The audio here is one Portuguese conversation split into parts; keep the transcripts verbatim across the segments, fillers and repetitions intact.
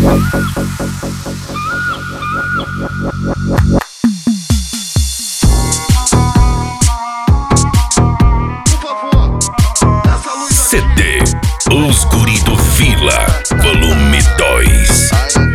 C D Os Guri do Vila, volume dois.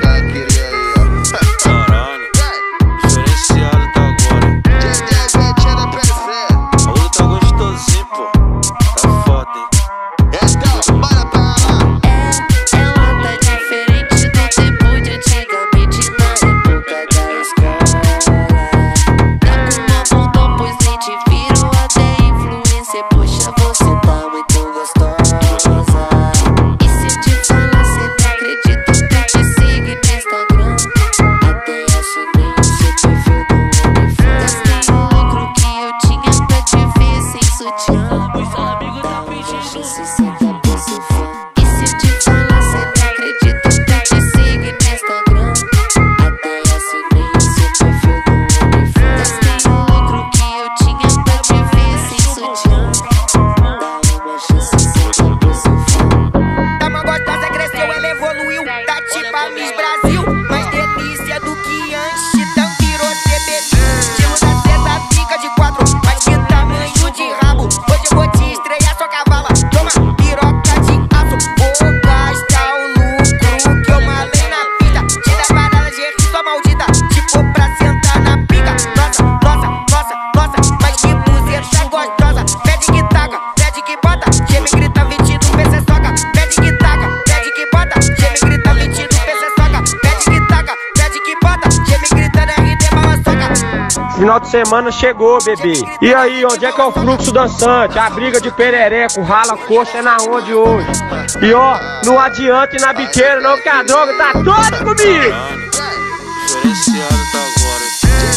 Final de semana chegou, bebê. E aí, onde é que é o fluxo dançante? A briga de perereco, rala coxa é na onde hoje? E ó, não adianta ir na biqueira não, que a droga tá toda comigo. Diferenciado tá agora.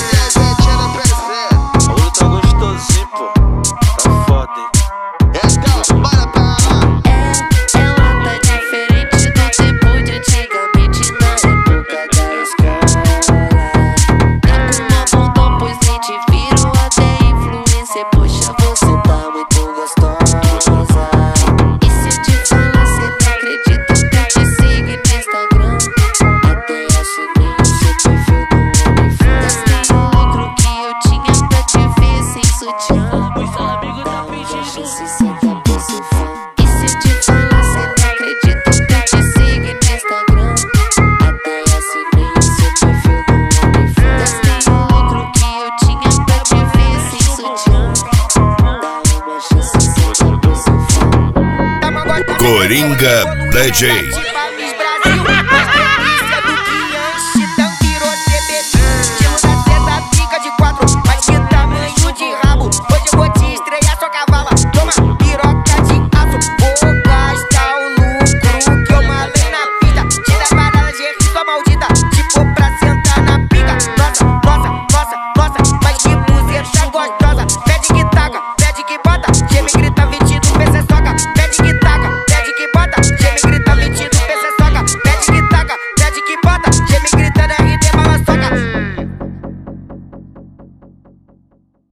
A ouro tá gostosinho, pô. Tá foda, hein? Coringa D J.